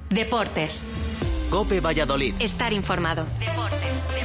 Deportes. COPE Valladolid. Estar informado. Deportes.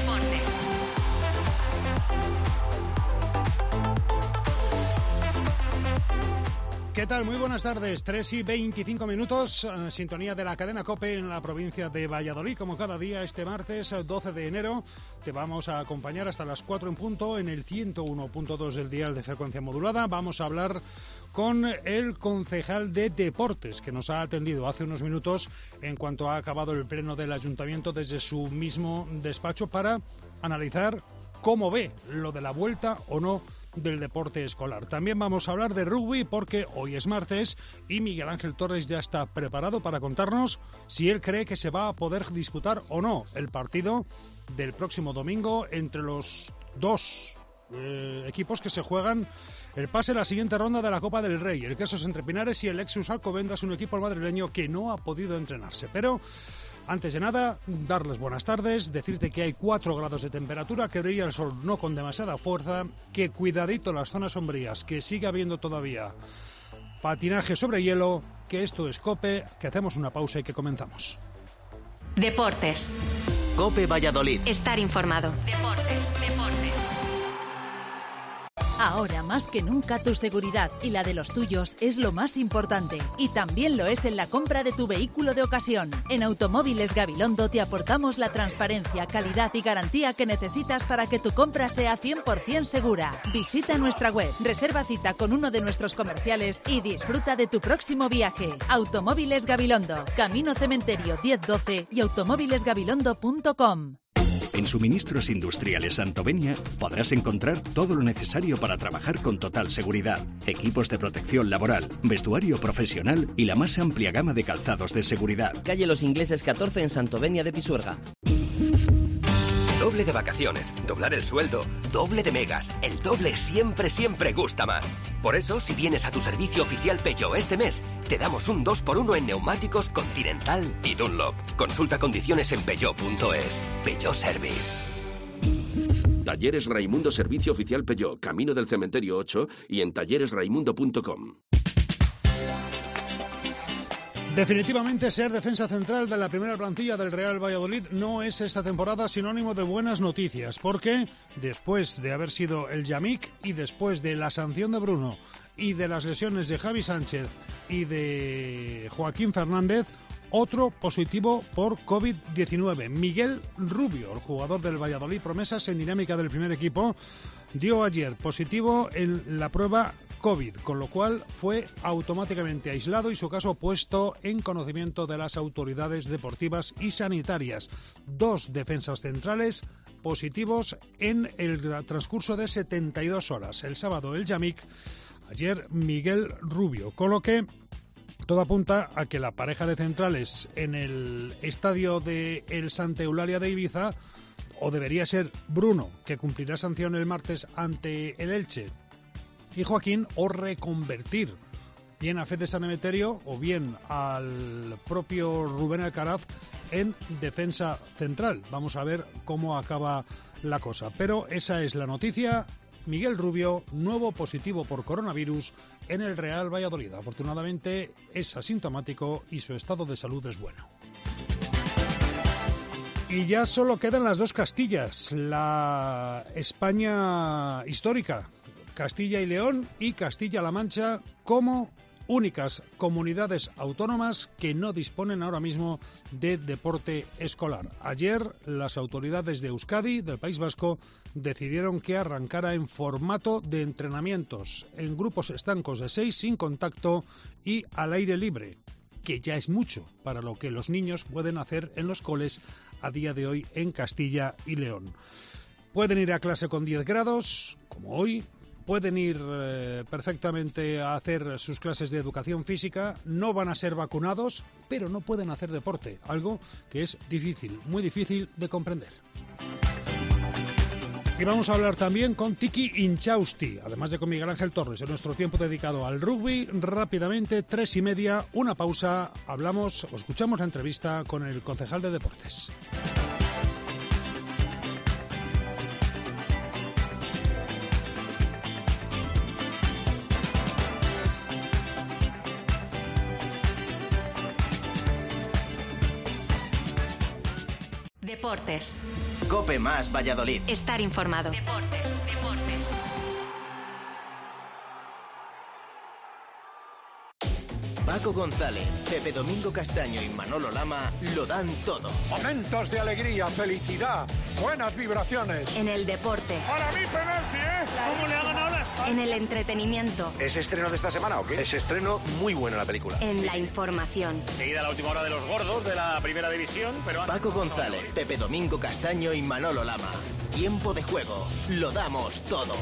¿Qué tal? Muy buenas tardes. 3:25, sintonía de la cadena COPE en la provincia de Valladolid. Como cada día, este martes 12 de enero, te vamos a acompañar hasta las 4 en punto en el 101.2 del dial de frecuencia modulada. Vamos a hablar con el concejal de Deportes, que nos ha atendido hace unos minutos en cuanto ha acabado el pleno del ayuntamiento desde su mismo despacho para analizar cómo ve lo de la vuelta o no del deporte escolar. También vamos a hablar de rugby porque hoy es martes y Miguel Ángel Torres ya está preparado para contarnos si él cree que se va a poder disputar o no el partido del próximo domingo entre los dos equipos que se juegan el pase a la siguiente ronda de la Copa del Rey. El Quesos Entre Pinares y el Lexus Alcobendas, un equipo madrileño que no ha podido entrenarse. Pero antes de nada, darles buenas tardes, decirte que hay 4 grados de temperatura, que brilla el sol no con demasiada fuerza, que cuidadito las zonas sombrías, que sigue habiendo todavía patinaje sobre hielo, que esto es COPE, que hacemos una pausa y que comenzamos. Deportes. COPE Valladolid. Estar informado. Deportes. Ahora más que nunca tu seguridad y la de los tuyos es lo más importante. Y también lo es en la compra de tu vehículo de ocasión. En Automóviles Gabilondo te aportamos la transparencia, calidad y garantía que necesitas para que tu compra sea 100% segura. Visita nuestra web, reserva cita con uno de nuestros comerciales y disfruta de tu próximo viaje. Automóviles Gabilondo, Camino Cementerio 1012 y automóvilesgabilondo.com. En Suministros Industriales Santovenia podrás encontrar todo lo necesario para trabajar con total seguridad. Equipos de protección laboral, vestuario profesional y la más amplia gama de calzados de seguridad. Calle Los Ingleses 14 en Santovenia de Pisuerga. Doble de vacaciones, doblar el sueldo, doble de megas. El doble siempre gusta más. Por eso, si vienes a tu servicio oficial Peugeot este mes, te damos un 2x1 en neumáticos Continental y Dunlop. Consulta condiciones en peugeot.es. Peugeot Service. Talleres Raimundo Servicio Oficial Peugeot, Camino del Cementerio 8 y en talleresraimundo.com. Definitivamente ser defensa central de la primera plantilla del Real Valladolid no es esta temporada sinónimo de buenas noticias, porque después de haber sido el Yamik y después de la sanción de Bruno y de las lesiones de Javi Sánchez y de Joaquín Fernández, otro positivo por COVID-19. Miguel Rubio, el jugador del Valladolid, promesas en dinámica del primer equipo, dio ayer positivo en la prueba COVID, con lo cual fue automáticamente aislado y su caso puesto en conocimiento de las autoridades deportivas y sanitarias. 2 defensas centrales positivos en el transcurso de 72 horas. El sábado el Yamik, ayer Miguel Rubio, con lo que todo apunta a que la pareja de centrales en el estadio de el Santa Eulalia de Ibiza, o debería ser Bruno, que cumplirá sanción el martes ante el Elche, y Joaquín, o reconvertir bien a Fede de San Emeterio o bien al propio Rubén Alcaraz en defensa central. Vamos a ver cómo acaba la cosa. Pero esa es la noticia. Miguel Rubio, nuevo positivo por coronavirus en el Real Valladolid. Afortunadamente es asintomático y su estado de salud es bueno. Y ya solo quedan las 2 Castillas, la España histórica, Castilla y León y Castilla-La Mancha, como únicas comunidades autónomas que no disponen ahora mismo de deporte escolar. Ayer las autoridades de Euskadi, del País Vasco, decidieron que arrancara en formato de entrenamientos en grupos estancos de 6 sin contacto y al aire libre, que ya es mucho para lo que los niños pueden hacer en los coles a día de hoy en Castilla y León. Pueden ir a clase con 10 grados, como hoy. Pueden ir perfectamente a hacer sus clases de educación física, no van a ser vacunados, pero no pueden hacer deporte, algo que es difícil, muy difícil de comprender. Y vamos a hablar también con Tiki Inchausti, además de con Miguel Ángel Torres, en nuestro tiempo dedicado al rugby. Rápidamente, 3:30, una pausa, hablamos o escuchamos la entrevista con el concejal de Deportes. Deportes. COPE más Valladolid. Estar informado. Deportes. Paco González, Pepe Domingo Castaño y Manolo Lama lo dan todo. Momentos de alegría, felicidad, buenas vibraciones. En el deporte. Para mí penalti, ¿eh? ¿Cómo le ha ganado la España? En el entretenimiento. ¿Es estreno de esta semana o qué? Es estreno muy bueno la película. En la información. Seguida la última hora de los gordos de la primera división, pero... Paco González, Pepe Domingo Castaño y Manolo Lama. Tiempo de juego. Lo damos todo.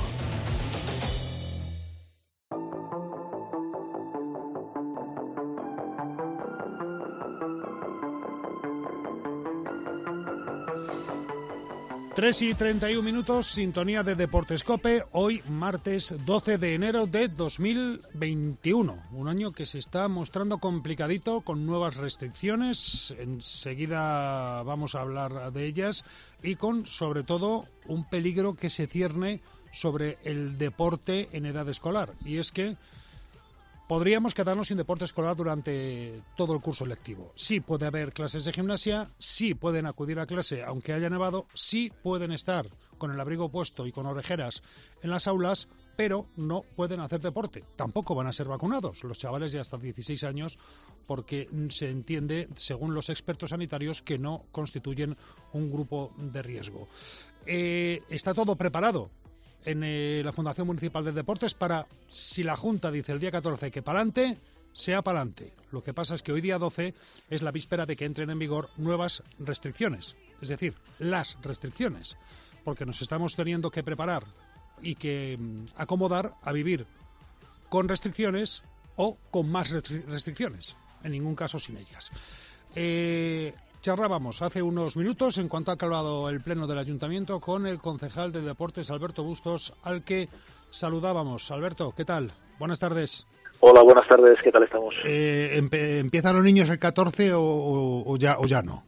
Tres y 31 minutos, sintonía de Deportes COPE, hoy martes 12 de enero de 2021, un año que se está mostrando complicadito con nuevas restricciones, enseguida vamos a hablar de ellas, y con sobre todo un peligro que se cierne sobre el deporte en edad escolar, y es que podríamos quedarnos sin deporte escolar durante todo el curso lectivo. Sí puede haber clases de gimnasia, sí pueden acudir a clase aunque haya nevado, sí pueden estar con el abrigo puesto y con orejeras en las aulas, pero no pueden hacer deporte. Tampoco van a ser vacunados los chavales de hasta 16 años porque se entiende, según los expertos sanitarios, que no constituyen un grupo de riesgo. Está todo preparado en la Fundación Municipal de Deportes para, si la Junta dice el día 14 que pa'lante, sea pa'lante. Lo que pasa es que hoy día 12 es la víspera de que entren en vigor nuevas restricciones, es decir, las restricciones, porque nos estamos teniendo que preparar y que acomodar a vivir con restricciones o con más restricciones, en ningún caso sin ellas. Charlábamos hace unos minutos, en cuanto ha acabado el pleno del Ayuntamiento, con el concejal de Deportes, Alberto Bustos, al que saludábamos. Alberto, ¿qué tal? Buenas tardes. Hola, buenas tardes, ¿qué tal estamos? ¿Empiezan los niños el 14 o ya no?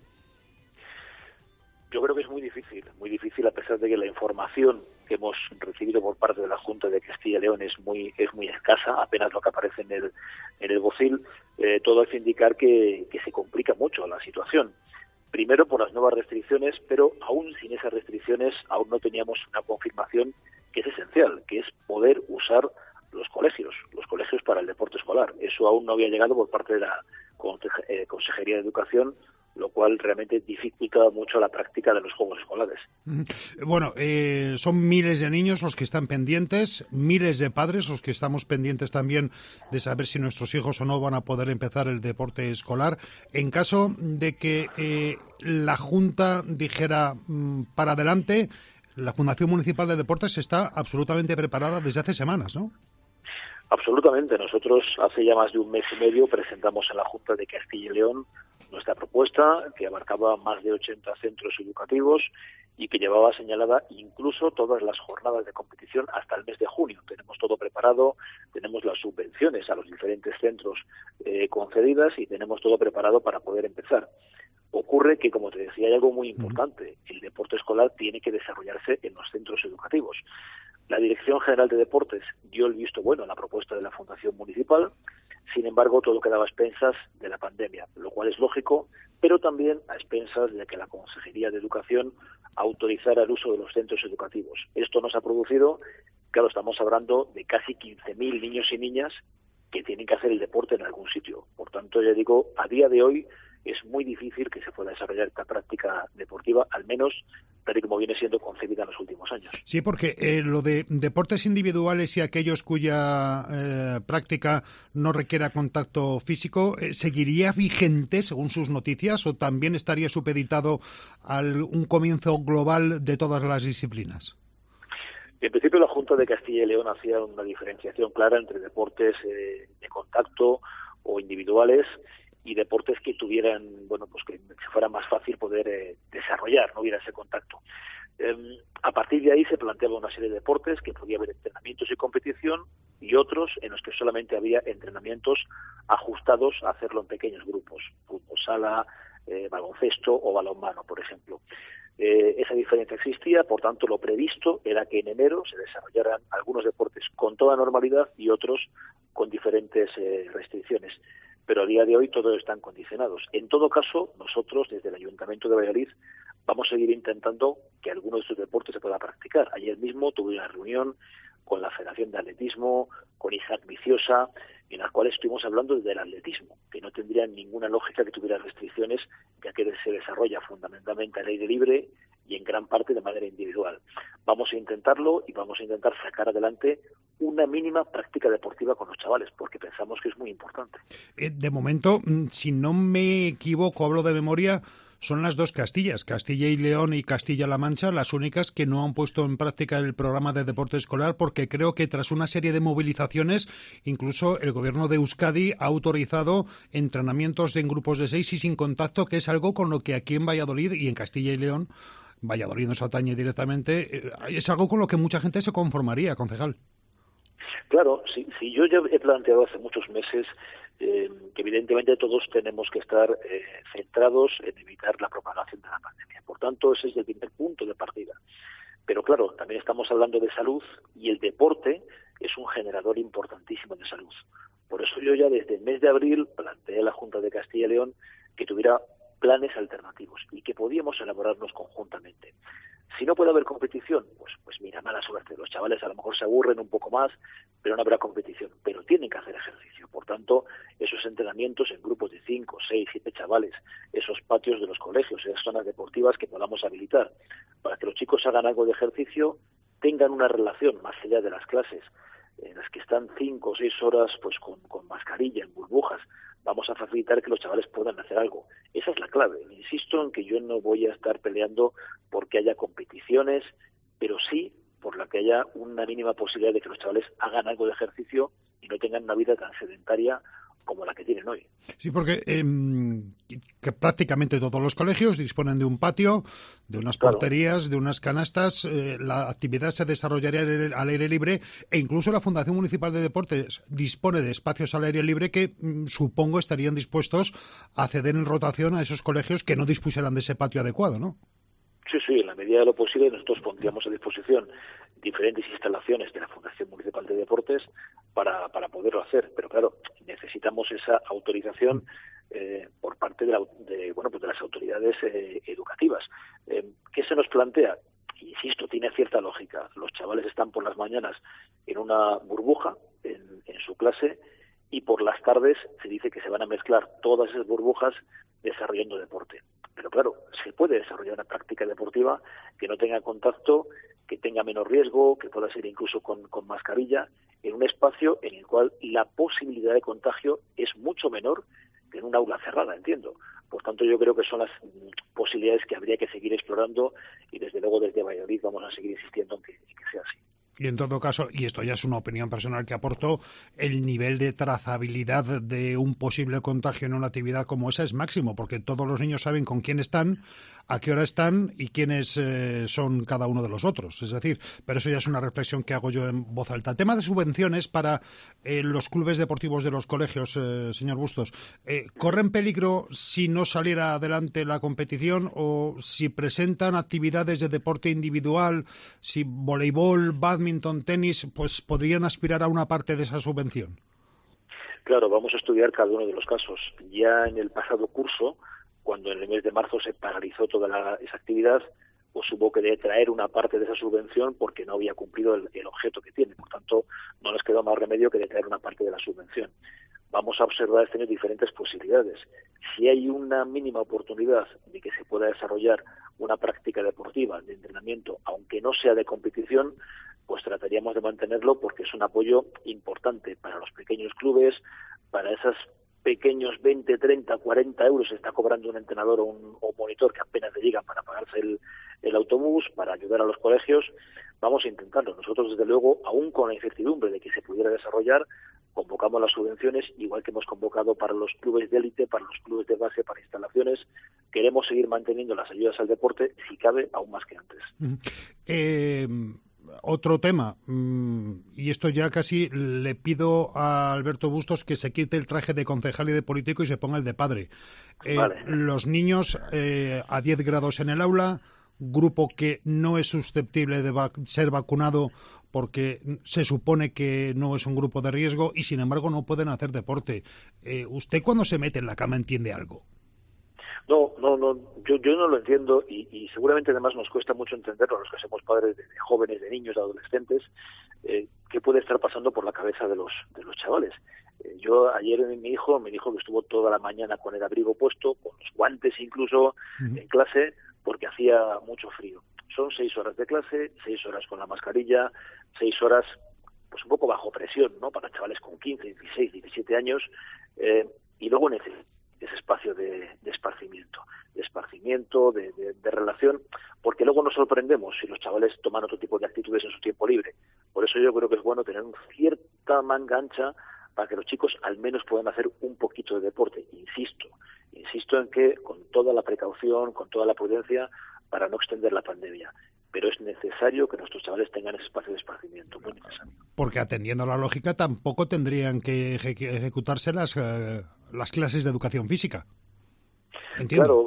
Yo creo que es muy difícil a pesar de que la información que hemos recibido por parte de la Junta de Castilla y León es muy escasa, apenas lo que aparece en el BOCIL, todo hace indicar que se complica mucho la situación. Primero por las nuevas restricciones, pero aún sin esas restricciones aún no teníamos una confirmación que es esencial, que es poder usar los colegios para el deporte escolar. Eso aún no había llegado por parte de la Consejería de Educación, lo cual realmente dificulta mucho la práctica de los juegos escolares. Bueno, son miles de niños los que están pendientes, miles de padres los que estamos pendientes también de saber si nuestros hijos o no van a poder empezar el deporte escolar. En caso de que la Junta dijera para adelante, la Fundación Municipal de Deportes está absolutamente preparada desde hace semanas, ¿no? Absolutamente. Nosotros hace ya más de un mes y medio presentamos en la Junta de Castilla y León nuestra propuesta, que abarcaba más de 80 centros educativos y que llevaba señalada incluso todas las jornadas de competición hasta el mes de junio. Tenemos todo preparado, tenemos las subvenciones a los diferentes centros concedidas y tenemos todo preparado para poder empezar. Ocurre que, como te decía, hay algo muy importante. El deporte escolar tiene que desarrollarse en los centros educativos. La Dirección General de Deportes dio el visto bueno a la propuesta de la Fundación Municipal. Sin embargo, todo quedaba a expensas de la pandemia, lo cual es lógico, pero también a expensas de que la Consejería de Educación autorizara el uso de los centros educativos. Esto nos ha producido, claro, estamos hablando de casi 15.000 niños y niñas que tienen que hacer el deporte en algún sitio. Por tanto, ya digo, a día de hoy es muy difícil que se pueda desarrollar esta práctica deportiva, al menos tal y como viene siendo concebida en los últimos años. Sí, porque lo de deportes individuales y aquellos cuya práctica no requiera contacto físico, ¿seguiría vigente según sus noticias o también estaría supeditado a un comienzo global de todas las disciplinas? En principio, la Junta de Castilla y León hacía una diferenciación clara entre deportes de contacto o individuales y deportes que tuvieran, bueno, pues que fuera más fácil poder desarrollar, no hubiera ese contacto. A partir de ahí se planteaba una serie de deportes que podía haber entrenamientos y competición y otros en los que solamente había entrenamientos ajustados a hacerlo en pequeños grupos, fútbol sala, baloncesto o balonmano, por ejemplo. Esa diferencia existía, por tanto lo previsto era que en enero se desarrollaran algunos deportes con toda normalidad y otros con diferentes restricciones. Pero a día de hoy todos están condicionados. En todo caso, nosotros desde el Ayuntamiento de Valladolid vamos a seguir intentando que alguno de estos deportes se pueda practicar. Ayer mismo tuve una reunión con la Federación de Atletismo, con Isaac Viciosa, en las cuales estuvimos hablando del atletismo, que no tendría ninguna lógica que tuviera restricciones, ya que se desarrolla fundamentalmente al aire libre y en gran parte de manera individual. Vamos a intentarlo y vamos a intentar sacar adelante una mínima práctica deportiva con los chavales, porque pensamos que es muy importante. De momento, si no me equivoco, hablo de memoria, son las dos Castillas, Castilla y León y Castilla-La Mancha, las únicas que no han puesto en práctica el programa de deporte escolar, porque creo que tras una serie de movilizaciones, incluso el gobierno de Euskadi ha autorizado entrenamientos en grupos de 6 y sin contacto, que es algo con lo que aquí en Valladolid y en Castilla y León, Valladolid nos atañe directamente, es algo con lo que mucha gente se conformaría, concejal. Claro, sí, yo ya he planteado hace muchos meses que evidentemente todos tenemos que estar centrados en evitar la propagación de la pandemia. Por tanto, ese es el primer punto de partida. Pero claro, también estamos hablando de salud y el deporte es un generador importantísimo de salud. Por eso yo ya desde el mes de abril planteé a la Junta de Castilla y León que tuviera planes alternativos y que podíamos elaborarnos conjuntamente. Si no puede haber competición, pues mira, mala suerte. Los chavales a lo mejor se aburren un poco más, pero no habrá competición. Pero tienen que hacer ejercicio. Por tanto, esos entrenamientos en grupos de 5, 6, 7 chavales, esos patios de los colegios, esas zonas deportivas que podamos habilitar, para que los chicos hagan algo de ejercicio, tengan una relación más allá de las clases, en las que están 5 o 6 horas pues con mascarilla, en burbujas. Vamos a facilitar que los chavales puedan hacer algo. Esa es la clave. Insisto en que yo no voy a estar peleando porque haya competiciones, pero sí por la que haya una mínima posibilidad de que los chavales hagan algo de ejercicio y no tengan una vida tan sedentaria como la que tienen hoy. Sí, porque que prácticamente todos los colegios disponen de un patio, de unas porterías, de unas canastas. La actividad se desarrollaría al aire libre e incluso la Fundación Municipal de Deportes dispone de espacios al aire libre que supongo estarían dispuestos a ceder en rotación a esos colegios que no dispusieran de ese patio adecuado, ¿no? Sí, en la medida de lo posible nosotros pondríamos a disposición diferentes instalaciones de la Fundación Municipal de Deportes para poderlo hacer, pero claro, necesitamos esa autorización por parte de las autoridades educativas. ¿Qué se nos plantea? Insisto, tiene cierta lógica. Los chavales están por las mañanas en una burbuja en su clase y por las tardes se dice que se van a mezclar todas esas burbujas desarrollando deporte. Pero claro, se puede desarrollar una práctica deportiva que no tenga contacto, que tenga menos riesgo, que pueda ser incluso con mascarilla, en un espacio en el cual la posibilidad de contagio es mucho menor que en un aula cerrada, entiendo. Por tanto, yo creo que son las posibilidades que habría que seguir explorando y desde luego desde Valladolid vamos a seguir insistiendo en que sea así. Y en todo caso, y esto ya es una opinión personal que aporto, el nivel de trazabilidad de un posible contagio en una actividad como esa es máximo, porque todos los niños saben con quién están, a qué hora están y quiénes son cada uno de los otros. Es decir, pero eso ya es una reflexión que hago yo en voz alta. El tema de subvenciones para los clubes deportivos de los colegios, señor Bustos, ¿corren peligro si no saliera adelante la competición o si presentan actividades de deporte individual, si voleibol, badminton, tenis, pues podrían aspirar a una parte de esa subvención? Claro, vamos a estudiar cada uno de los casos. Ya en el pasado curso, cuando en el mes de marzo se paralizó toda esa actividad, pues hubo que detraer una parte de esa subvención porque no había cumplido el objeto que tiene. Por tanto, no nos quedó más remedio que detraer una parte de la subvención. Vamos a observar este año diferentes posibilidades. Si hay una mínima oportunidad de que se pueda desarrollar una práctica deportiva de entrenamiento, aunque no sea de competición, pues trataríamos de mantenerlo porque es un apoyo importante para los pequeños clubes, para esos pequeños 20, 30, 40 euros se está cobrando un entrenador o un monitor que apenas le llegan para pagarse el autobús, para ayudar a los colegios. Vamos a intentarlo. Nosotros, desde luego, aún con la incertidumbre de que se pudiera desarrollar, convocamos las subvenciones, igual que hemos convocado para los clubes de élite, para los clubes de base, para instalaciones. Queremos seguir manteniendo las ayudas al deporte, si cabe, aún más que antes. Otro tema, y esto ya casi le pido a Alberto Bustos que se quite el traje de concejal y de político y se ponga el de padre. Vale. Los niños a 10 grados en el aula, grupo que no es susceptible de ser vacunado porque se supone que no es un grupo de riesgo y sin embargo no pueden hacer deporte. ¿Usted cuando se mete en la cama entiende algo? No, yo no lo entiendo y seguramente además nos cuesta mucho entenderlo a los que somos padres de jóvenes, de niños, de adolescentes, qué puede estar pasando por la cabeza de los chavales. Yo ayer mi hijo me dijo que estuvo toda la mañana con el abrigo puesto, con los guantes incluso, en clase, porque hacía mucho frío. Son 6 horas de clase, 6 horas con la mascarilla, 6 horas pues un poco bajo presión, ¿no? Para chavales con 15, 16, 17 años, y luego necesitan ese espacio de esparcimiento, de relación, porque luego nos sorprendemos si los chavales toman otro tipo de actitudes en su tiempo libre. Por eso yo creo que es bueno tener una cierta manga ancha para que los chicos al menos puedan hacer un poquito de deporte. Insisto en que con toda la precaución, con toda la prudencia, para no extender la pandemia. Pero es necesario que nuestros chavales tengan ese espacio de esparcimiento, muy necesario. Porque atendiendo a la lógica tampoco tendrían que ejecutarse las clases de educación física. Entiendo. Claro,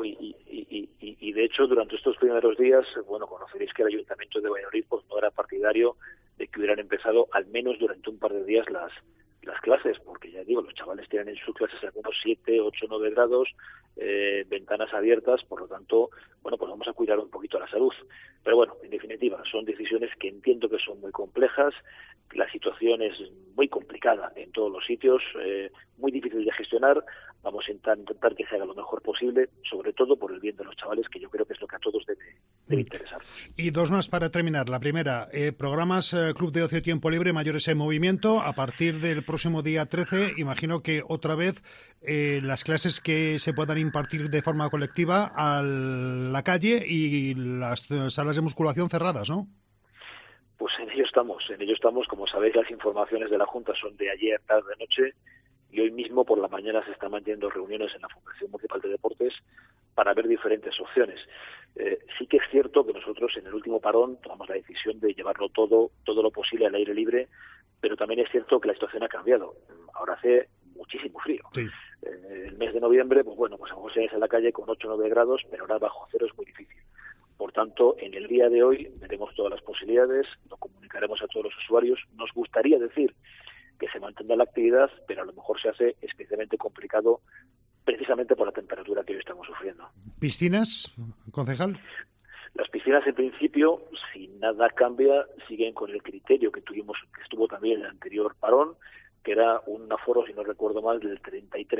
y de hecho durante estos primeros días, bueno, conoceréis que el Ayuntamiento de Valladolid pues no era partidario de que hubieran empezado al menos durante un par de días las clases, porque ya digo, los chavales tienen en sus clases algunos 7, 8, 9 grados, ventanas abiertas, por lo tanto, bueno, pues vamos a cuidar un poquito la salud. Pero bueno, en definitiva, son decisiones que entiendo que son muy complejas, la situación es muy complicada en todos los sitios, muy difícil de gestionar, vamos a intentar que se haga lo mejor posible, sobre todo por el bien de los chavales, que yo creo que es lo que a todos debe interesar. Y 2 más para terminar. La primera, programas Club de Ocio y Tiempo Libre, Mayores en Movimiento. A partir del próximo día 13, imagino que otra vez las clases que se puedan impartir de forma colectiva a la calle y las salas de musculación cerradas, ¿no? Pues en ello estamos. Como sabéis, las informaciones de la Junta son de ayer, tarde, noche, y hoy mismo por la mañana se están manteniendo reuniones en la Fundación Municipal de Deportes para ver diferentes opciones. Sí que es cierto que nosotros en el último parón tomamos la decisión de llevarlo todo lo posible al aire libre, pero también es cierto que la situación ha cambiado. Ahora hace muchísimo frío. Sí. El mes de noviembre, pues bueno, pues a lo mejor sales a la calle con 8 o 9 grados, pero ahora bajo cero es muy difícil. Por tanto, en el día de hoy veremos todas las posibilidades, lo comunicaremos a todos los usuarios. Nos gustaría decir que se mantenga la actividad, pero a lo mejor se hace especialmente complicado precisamente por la temperatura que hoy estamos sufriendo. ¿Piscinas, concejal? Las piscinas, en principio, si nada cambia, siguen con el criterio que estuvo también en el anterior parón, que era un aforo, si no recuerdo mal, del 33%.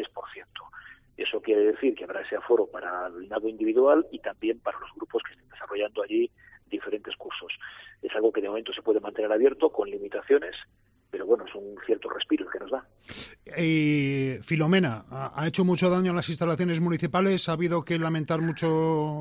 Eso quiere decir que habrá ese aforo para el nado individual y también para los grupos que estén desarrollando allí diferentes cursos. Es algo que de momento se puede mantener abierto con limitaciones, pero bueno, es un cierto respiro el que nos da. Filomena, ¿ha hecho mucho daño a las instalaciones municipales? ¿Ha habido que lamentar mucho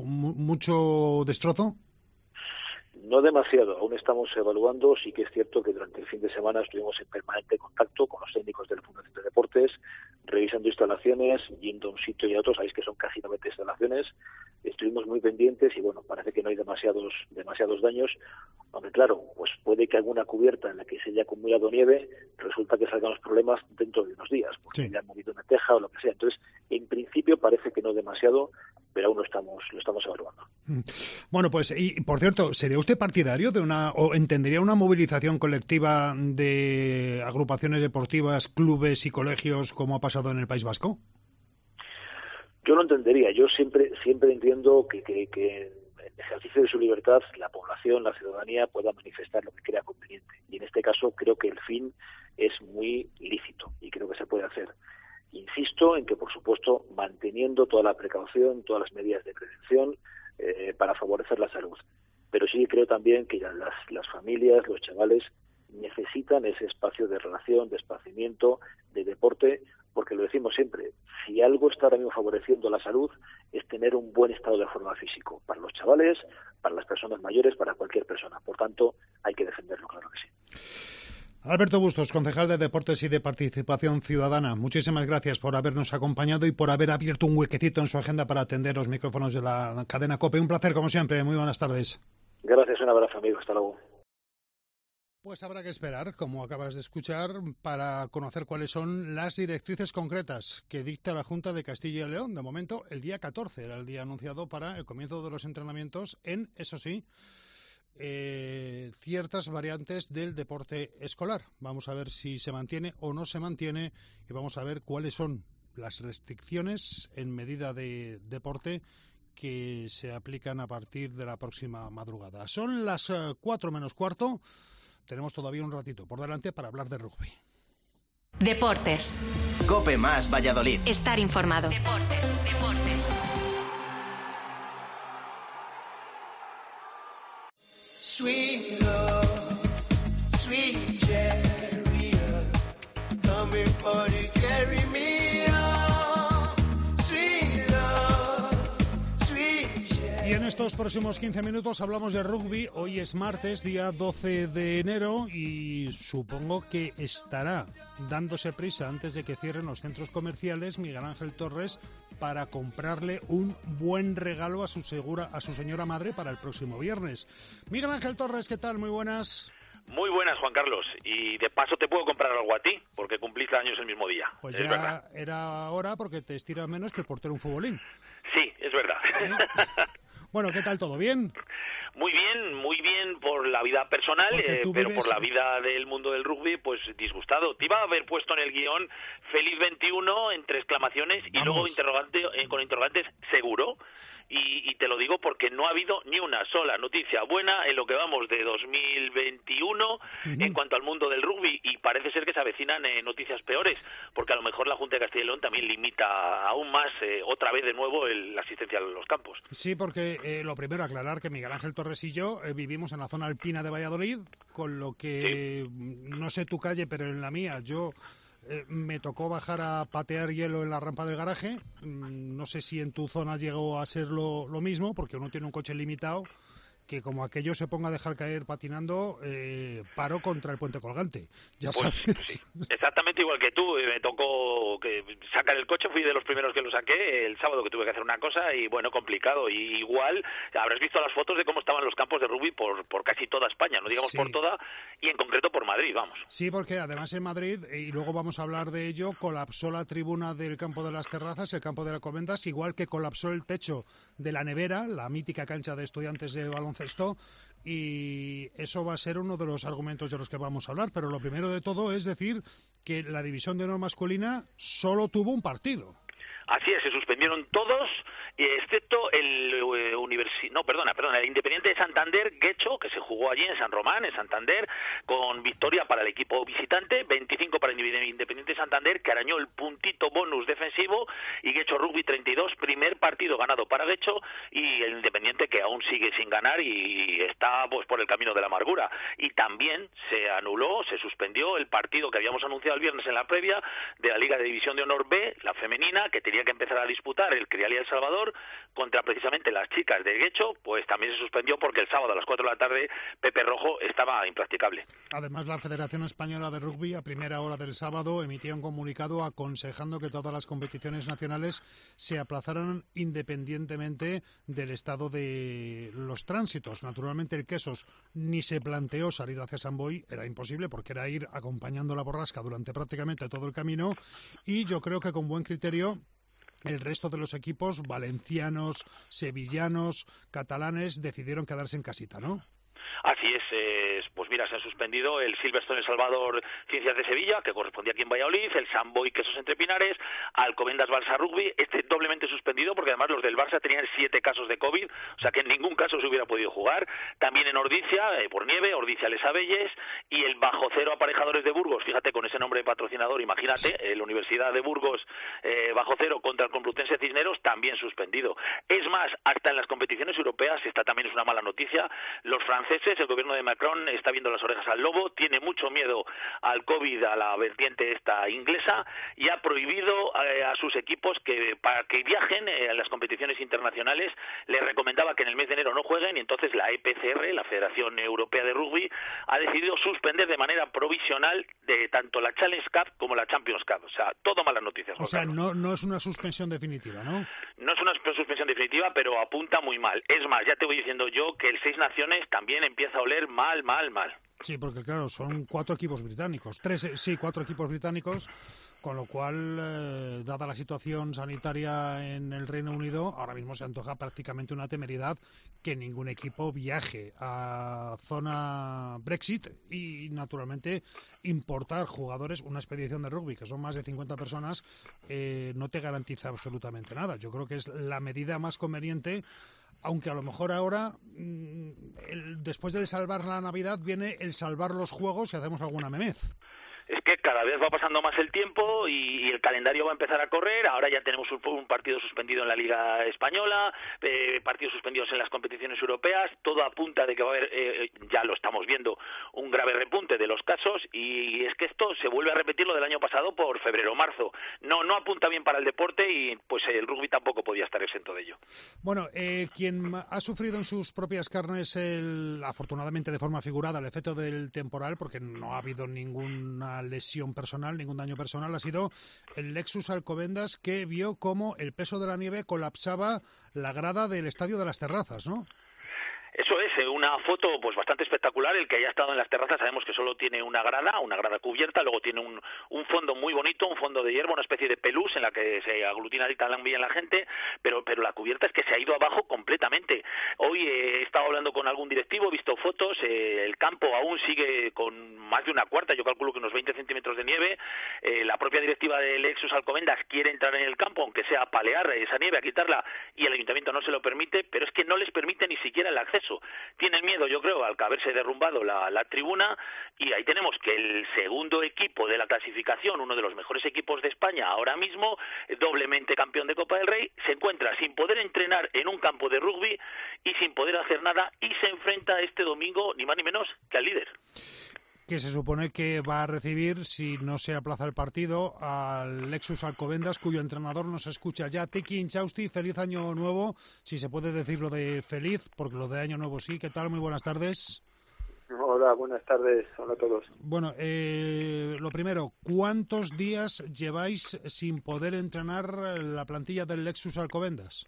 destrozo? No demasiado, aún estamos evaluando. Sí que es cierto que durante el fin de semana estuvimos en permanente contacto con los técnicos de la Fundación de Deportes, revisando instalaciones, yendo a un sitio y a otro. Sabéis que son casi 90 instalaciones. Estuvimos muy pendientes y bueno, parece que no hay demasiados daños. Aunque claro, pues puede que alguna cubierta en la que se haya acumulado nieve, resulta que salgan los problemas dentro de unos días, porque le han movido una teja o lo que sea. Entonces, en principio parece que no demasiado, pero aún lo estamos evaluando. Bueno, pues, y por cierto, ¿sería usted partidario o entendería una movilización colectiva de agrupaciones deportivas, clubes y colegios como ha pasado en el País Vasco? Yo lo entendería. Yo siempre entiendo que en ejercicio de su libertad la población, la ciudadanía pueda manifestar lo que crea conveniente. Y en este caso creo que el fin es muy lícito y creo que se puede hacer. Insisto en que, por supuesto, manteniendo toda la precaución, todas las medidas de prevención para favorecer la salud. Pero sí creo también que las familias, los chavales, necesitan ese espacio de relación, de esparcimiento, de deporte, porque lo decimos siempre, si algo está ahora mismo favoreciendo la salud es tener un buen estado de forma físico, para los chavales, para las personas mayores, para cualquier persona. Por tanto, hay que defenderlo, claro que sí. Alberto Bustos, concejal de Deportes y de Participación Ciudadana, muchísimas gracias por habernos acompañado y por haber abierto un huequecito en su agenda para atender los micrófonos de la cadena COPE. Un placer, como siempre. Muy buenas tardes. Gracias, un abrazo, amigo. Hasta luego. Pues habrá que esperar, como acabas de escuchar, para conocer cuáles son las directrices concretas que dicta la Junta de Castilla y León. De momento, el día 14 era el día anunciado para el comienzo de los entrenamientos en, eso sí, ciertas variantes del deporte escolar. Vamos a ver si se mantiene o no se mantiene y vamos a ver cuáles son las restricciones en medida de deporte que se aplican a partir de la próxima madrugada. Son las 4 menos cuarto. Tenemos todavía un ratito por delante para hablar de rugby. Deportes. COPE más Valladolid. Estar informado. Deportes. Sweet love, sweet chariot, coming for to carry me on. Sweet love, sweet chariot. Y en estos próximos 15 minutos hablamos de rugby. Hoy es martes, día 12 de enero, y supongo que estará dándose prisa antes de que cierren los centros comerciales Miguel Ángel Torres para comprarle un buen regalo a su señora madre para el próximo viernes. Miguel Ángel Torres, ¿qué tal? Muy buenas. Muy buenas, Juan Carlos. Y de paso te puedo comprar algo a ti, porque cumpliste años el mismo día. Pues es ya verdad. Era hora, porque te estiras menos que el portero un futbolín. Sí, es verdad. Bueno, ¿qué tal? ¿Todo bien? Muy bien por la vida personal, pero por la vida del mundo del rugby, pues disgustado. Te iba a haber puesto en el guión Feliz 21 entre exclamaciones y luego con interrogantes seguro. Y te lo digo porque no ha habido ni una sola noticia buena en lo que vamos de 2021 en cuanto al mundo del rugby, y parece ser que se avecinan noticias peores, porque a lo mejor la Junta de Castilla y León también limita aún más, otra vez de nuevo, la asistencia a los campos. Sí, porque lo primero, aclarar que Miguel Ángel Torres y yo vivimos en la zona alpina de Valladolid, con lo que, no sé tu calle, pero en la mía, yo... me tocó bajar a patear hielo en la rampa del garaje. No sé si en tu zona llegó a ser lo mismo, porque uno tiene un coche limitado que, como aquello se ponga a dejar caer patinando, paro contra el puente colgante. Ya sabes. Sí, exactamente igual que tú. Me tocó sacar el coche, fui de los primeros que lo saqué el sábado, que tuve que hacer una cosa, y bueno, complicado. Y igual habrás visto las fotos de cómo estaban los campos de rugby por casi toda España, no digamos por toda, y en concreto por Madrid, vamos. Sí, porque además en Madrid, y luego vamos a hablar de ello, colapsó la tribuna del campo de las Terrazas, el campo de la Alcobendas, igual que colapsó el techo de la Nevera, la mítica cancha de Estudiantes de baloncesto, y eso va a ser uno de los argumentos de los que vamos a hablar. Pero lo primero de todo es decir que la división de honor masculina solo tuvo un partido. Así es, se suspendieron todos, excepto el Independiente de Santander, Guecho, que se jugó allí en San Román, en Santander, con victoria para el equipo visitante, 25 para el Independiente de Santander, que arañó el puntito bonus defensivo, y Guecho Rugby 32, primer partido ganado para Guecho, y el Independiente, que aún sigue sin ganar y está pues por el camino de la amargura. Y también se anuló, se suspendió el partido que habíamos anunciado el viernes en la previa de la Liga de División de Honor B, la femenina, que tenía que empezar a disputar el Crialia El Salvador contra precisamente las chicas de Guecho, pues también se suspendió porque el sábado a las 4 de la tarde Pepe Rojo estaba impracticable. Además, la Federación Española de Rugby a primera hora del sábado emitía un comunicado aconsejando que todas las competiciones nacionales se aplazaran independientemente del estado de los tránsitos. Naturalmente el Quesos ni se planteó salir hacia San Boi, era imposible porque era ir acompañando la borrasca durante prácticamente todo el camino, y yo creo que con buen criterio el resto de los equipos valencianos, sevillanos, catalanes decidieron quedarse en casita, ¿no? Así es, pues mira, se ha suspendido el Silverstone El Salvador Ciencias de Sevilla, que correspondía aquí en Valladolid, el San Boi Quesos Entre Pinares, Alcobendas Barça Rugby, doblemente suspendido porque además los del Barça tenían 7 casos de COVID, o sea que en ningún caso se hubiera podido jugar. También en Ordicia, por nieve, Ordicia Les Abelles, y el Bajo Cero Aparejadores de Burgos, fíjate con ese nombre de patrocinador, imagínate, la Universidad de Burgos Bajo Cero contra el Complutense Cisneros, también suspendido. Es más, hasta en las competiciones europeas, esta también es una mala noticia, los franceses, el gobierno de Macron está viendo las orejas al lobo, tiene mucho miedo al COVID, a la vertiente esta inglesa, y ha prohibido a sus equipos que para que viajen a las competiciones internacionales. Les recomendaba que en el mes de enero no jueguen, y entonces la EPCR, la Federación Europea de Rugby, ha decidido suspender de manera provisional de tanto la Challenge Cup como la Champions Cup. O sea, todo malas noticias. O sea, no es una suspensión definitiva, ¿no? No es una suspensión definitiva, pero apunta muy mal. Es más, ya te voy diciendo yo que el Seis Naciones también empieza a oler mal. Sí, porque claro, son 4 equipos británicos. 4 equipos británicos. con lo cual, dada la situación sanitaria en el Reino Unido, ahora mismo se antoja prácticamente una temeridad que ningún equipo viaje a zona Brexit y, naturalmente, importar jugadores. Una expedición de rugby, que son más de 50 personas, no te garantiza absolutamente nada. Yo creo que es la medida más conveniente, aunque a lo mejor ahora, después del salvar la Navidad, viene el salvar los juegos y hacemos alguna memez. Es que cada vez va pasando más el tiempo y el calendario va a empezar a correr. Ahora ya tenemos un partido suspendido en la Liga Española, partidos suspendidos en las competiciones europeas. Todo apunta de que va a haber, ya lo estamos viendo, un grave repunte de los casos, y es que esto se vuelve a repetir lo del año pasado por febrero o marzo. No apunta bien para el deporte, y pues el rugby tampoco podía estar exento de ello. Bueno, quien ha sufrido en sus propias carnes, afortunadamente de forma figurada, el efecto del temporal, porque no ha habido ninguna lesión personal, ningún daño personal, ha sido el Lexus Alcobendas, que vio cómo el peso de la nieve colapsaba la grada del Estadio de las Terrazas, ¿no? Eso es, una foto pues bastante espectacular. El que haya estado en las terrazas sabemos que solo tiene una grada cubierta, luego tiene un fondo muy bonito, un fondo de hierba, una especie de pelús en la que se aglutina y tan bien la gente, pero la cubierta es que se ha ido abajo completamente. Hoy he estado hablando con algún directivo, he visto fotos, el campo aún sigue con más de una cuarta, yo calculo que unos 20 centímetros de nieve. La propia directiva de Lexus Alcobendas quiere entrar en el campo, aunque sea a palear esa nieve, a quitarla, y el ayuntamiento no se lo permite, pero es que no les permite ni siquiera el acceso. Tienen miedo, yo creo, al haberse derrumbado la tribuna, y ahí tenemos que el segundo equipo de la clasificación, uno de los mejores equipos de España ahora mismo, doblemente campeón de Copa del Rey, se encuentra sin poder entrenar en un campo de rugby y sin poder hacer nada, y se enfrenta este domingo ni más ni menos que al líder, que se supone que va a recibir, si no se aplaza el partido, al Lexus Alcobendas, cuyo entrenador nos escucha ya. Tiki Inchausti, feliz año nuevo, si se puede decir lo de feliz, porque lo de año nuevo sí. ¿Qué tal? Muy buenas tardes. Hola, buenas tardes. Hola a todos. Bueno, lo primero, ¿cuántos días lleváis sin poder entrenar la plantilla del Lexus Alcobendas?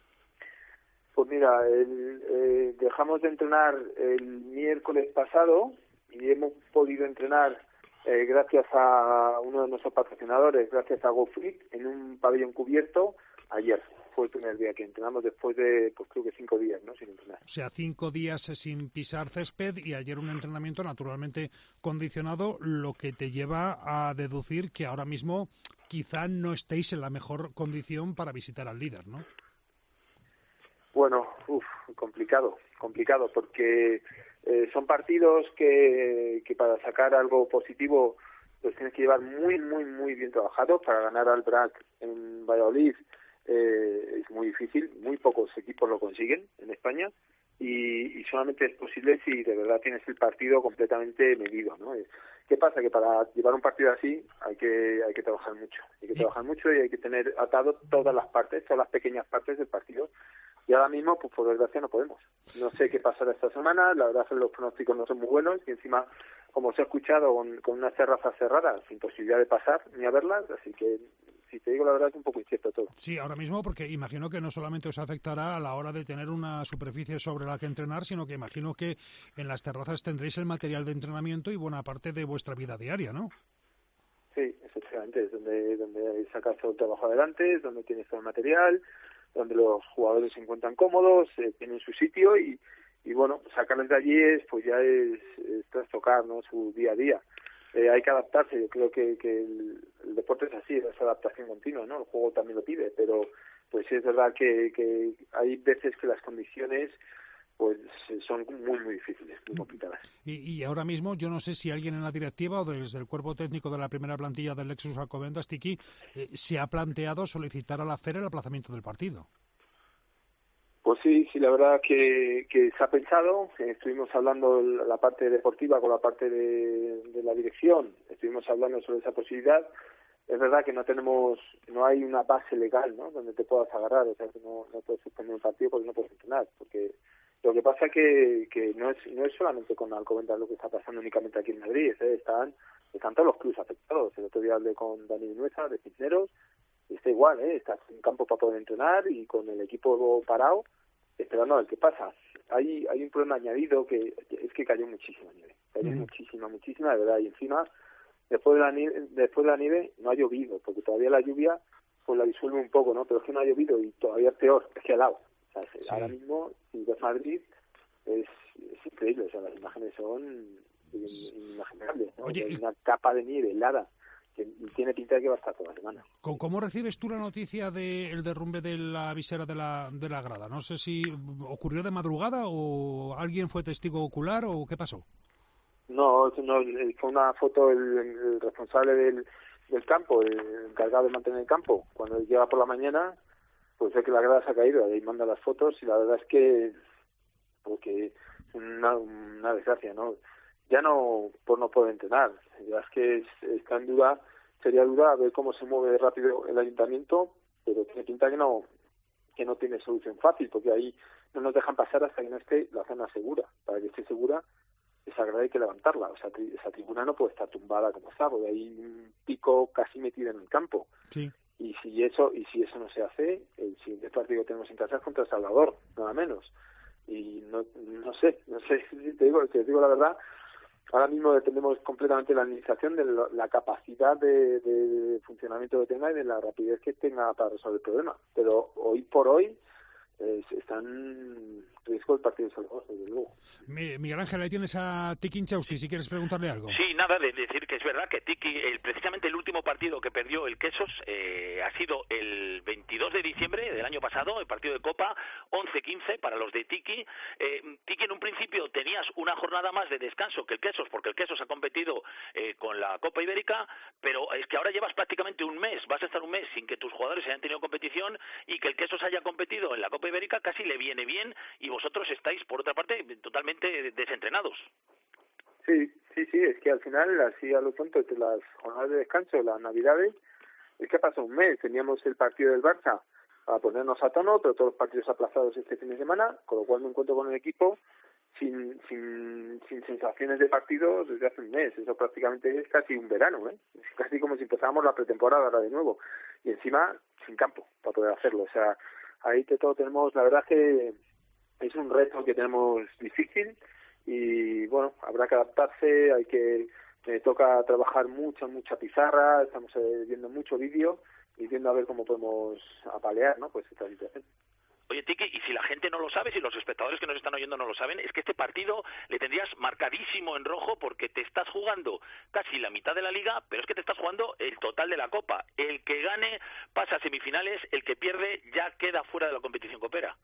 Pues mira, dejamos de entrenar el miércoles pasado y hemos podido entrenar gracias a uno de nuestros patrocinadores, gracias a GoFit, en un pabellón cubierto ayer. Fue el primer día que entrenamos después de, pues creo que 5 días, ¿no?, sin entrenar. O sea, 5 días sin pisar césped, y ayer un entrenamiento naturalmente condicionado, lo que te lleva a deducir que ahora mismo quizá no estéis en la mejor condición para visitar al líder, ¿no? Bueno, complicado, porque son partidos que para sacar algo positivo los tienes que llevar muy bien trabajados. Para ganar al BRAC en Valladolid es muy difícil, muy pocos equipos lo consiguen en España, y solamente es posible si de verdad tienes el partido completamente medido, ¿no? ¿Qué pasa? Que para llevar un partido así hay que trabajar mucho, y hay que tener atado todas las pequeñas partes del partido. Y ahora mismo, pues por desgracia, no podemos. No sé qué pasará esta semana. La verdad es que los pronósticos no son muy buenos, y encima, como os he escuchado, con unas terrazas cerradas, sin posibilidad de pasar ni a verlas, así que, si te digo la verdad, es un poco incierto todo. Sí, ahora mismo, porque imagino que no solamente os afectará a la hora de tener una superficie sobre la que entrenar, sino que imagino que en las terrazas tendréis el material de entrenamiento y buena parte de vuestra vida diaria, ¿no? Sí, efectivamente, es donde sacas todo el trabajo adelante, es donde tienes todo el material, donde los jugadores se encuentran cómodos, tienen su sitio, y bueno, sacarles de allí es trastocar, ¿no?, su día a día. Hay que adaptarse. Yo creo que el deporte es así, es adaptación continua, ¿no? El juego también lo pide, pero pues sí es verdad que hay veces que las condiciones pues son muy difíciles, muy complicadas. Y ahora mismo yo no sé si alguien en la directiva o desde el cuerpo técnico de la primera plantilla del Lexus Alcobendas, Tiki, se ha planteado solicitar a la FER el aplazamiento del partido. Pues sí, la verdad que se ha pensado. Estuvimos hablando la parte deportiva con la parte de la dirección, estuvimos hablando sobre esa posibilidad. Es verdad que no hay una base legal, ¿no?, donde te puedas agarrar, o sea, que no puedes suspender un partido porque no puedes entrenar, porque lo que pasa que no es solamente con Alcobendas lo que está pasando únicamente aquí en Madrid, están todos los clubes afectados. El otro día hablé con Dani Nueza de Cisneros, y está igual, está sin campo para poder entrenar y con el equipo parado, esperando a ver qué pasa. Hay un problema añadido, que es que cayó muchísima nieve, muchísima, de verdad, y encima después de la nieve no ha llovido, porque todavía la lluvia pues la disuelve un poco, ¿no? Pero es que no ha llovido y todavía es peor, es que helado. O sea, sí. Ahora mismo, si ves Madrid, es increíble, o sea, las imágenes son inimaginables, ¿no? Oye, hay una capa de nieve helada que tiene pinta de que va a estar toda la semana. ¿Cómo recibes tú la noticia del derrumbe de la visera de la grada? No sé si ocurrió de madrugada o alguien fue testigo ocular o qué pasó. No, fue una foto el responsable del campo, el encargado de mantener el campo. Cuando llega por la mañana, pues ve que la grada se ha caído, ahí manda las fotos y la verdad es que porque una desgracia, ¿no? Ya no puede entrenar, ya es que está en duda, sería duda a ver cómo se mueve rápido el ayuntamiento, pero tiene pinta que no tiene solución fácil, porque ahí no nos dejan pasar hasta que no esté la zona segura. Para que esté segura, esa grada hay que levantarla, o sea, esa tribuna no puede estar tumbada como está, porque hay un pico casi metido en el campo. Sí. Y si eso no se hace, el siguiente partido que tenemos en casa es contra El Salvador, nada menos. Y no sé si te digo la verdad. Ahora mismo dependemos completamente de la administración, de la capacidad de funcionamiento que tenga y de la rapidez que tenga para resolver el problema. Pero hoy por hoy está en riesgo el partido de Salvador, desde luego. Miguel Ángel, ahí tienes a Tiki Inchausti, si quieres preguntarle algo. Sí, nada, de decir que es verdad que Tiki, precisamente el último partido que perdió el Quesos ha sido el 22 de diciembre del año pasado, el partido de Copa, 11-15 para los de Tiki. Tiki, en un principio tenías una jornada más de descanso que el Quesos, porque el Quesos ha competido con la Copa Ibérica, pero es que ahora llevas prácticamente un mes, vas a estar un mes sin que tus jugadores hayan tenido competición y que el Quesos haya competido en la Copa Ibérica casi le viene bien y vosotros estáis, por otra parte, totalmente desentrenados. Sí, es que al final, así a lo tonto, entre las jornadas de descanso, las navidades, es que pasó un mes, teníamos el partido del Barça para ponernos a tono, pero todos los partidos aplazados este fin de semana, con lo cual me encuentro con el equipo sin sensaciones de partido desde hace un mes. Eso prácticamente es casi un verano, es casi como si empezáramos la pretemporada ahora de nuevo, y encima sin campo para poder hacerlo. O sea, ahí todo tenemos, la verdad que es un reto que tenemos difícil y bueno, habrá que adaptarse, me toca trabajar mucha pizarra, estamos viendo mucho vídeo y viendo a ver cómo podemos apalear, ¿no? Pues esta situación. Oye, Tiki, y si la gente no lo sabe, si los espectadores que nos están oyendo no lo saben, es que este partido le tendrías marcadísimo en rojo porque te estás jugando casi la mitad de la liga, pero es que te estás jugando el total de la Copa. El que gane pasa a semifinales, el que pierde ya queda fuera de la competición copera.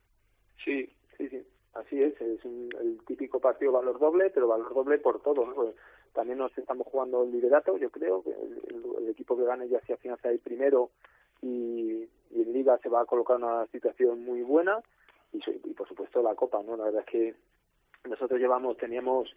Sí, así es el típico partido valor doble, pero valor doble por todo, ¿no? Pues también nos estamos jugando el liderato, yo creo, que el equipo que gane ya se afianza ahí primero y en Liga se va a colocar en una situación muy buena y por supuesto la Copa, ¿no? La verdad es que nosotros tenemos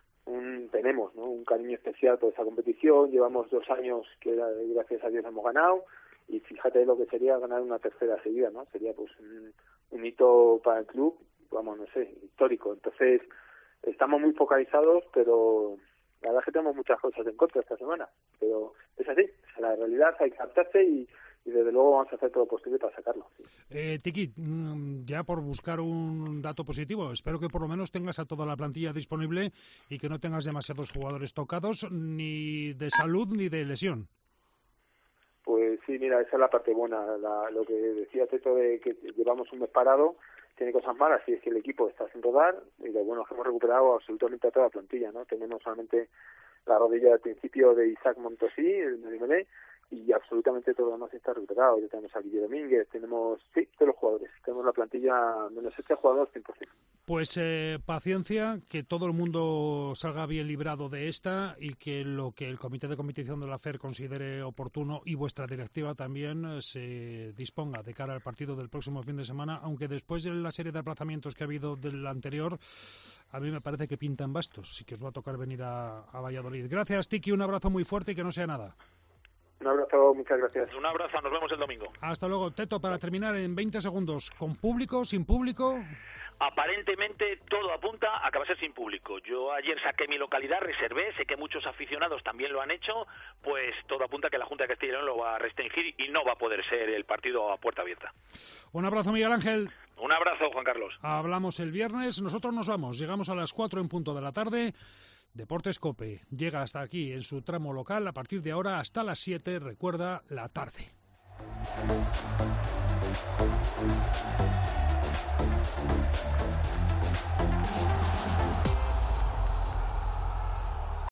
un cariño especial por esa competición, llevamos 2 años que gracias a Dios hemos ganado y fíjate lo que sería ganar una tercera seguida, ¿no? Sería pues un hito para el club, histórico. Entonces estamos muy focalizados, pero la verdad es que tenemos muchas cosas en contra esta semana, pero es así, la realidad hay que adaptarse y desde luego vamos a hacer todo lo posible para sacarlo. Sí. Tiki, ya por buscar un dato positivo, espero que por lo menos tengas a toda la plantilla disponible y que no tengas demasiados jugadores tocados, ni de salud ni de lesión. Pues sí, mira, esa es la parte buena. Lo que decías esto de que llevamos un mes parado tiene cosas malas, y es que el equipo está sin rodar, y lo bueno es que hemos recuperado absolutamente a toda la plantilla, ¿no? Tenemos solamente la rodilla al principio de Isaac Montosí, el Medimele, y absolutamente todo lo demás está recuperado. Ya tenemos a Guillermo Domínguez, tenemos todos los jugadores, tenemos la plantilla menos 7 jugadores 100%. Pues paciencia, que todo el mundo salga bien librado de esta y que lo que el Comité de Competición de la FER considere oportuno y vuestra directiva también se disponga de cara al partido del próximo fin de semana, aunque después de la serie de aplazamientos que ha habido del anterior, a mí me parece que pintan bastos y que os va a tocar venir a Valladolid. Gracias, Tiki, un abrazo muy fuerte y que no sea nada. Un abrazo, muchas gracias. Un abrazo, nos vemos el domingo. Hasta luego. Teto, para terminar en 20 segundos, ¿con público, sin público? Aparentemente todo apunta a que va a ser sin público. Yo ayer saqué mi localidad, reservé, sé que muchos aficionados también lo han hecho, pues todo apunta a que la Junta de Castilla y León lo va a restringir y no va a poder ser el partido a puerta abierta. Un abrazo, Miguel Ángel. Un abrazo, Juan Carlos. Hablamos el viernes, nosotros nos vamos, llegamos a las 4 en punto de la tarde. Deportes COPE llega hasta aquí en su tramo local. A partir de ahora hasta las 7, recuerda, la tarde.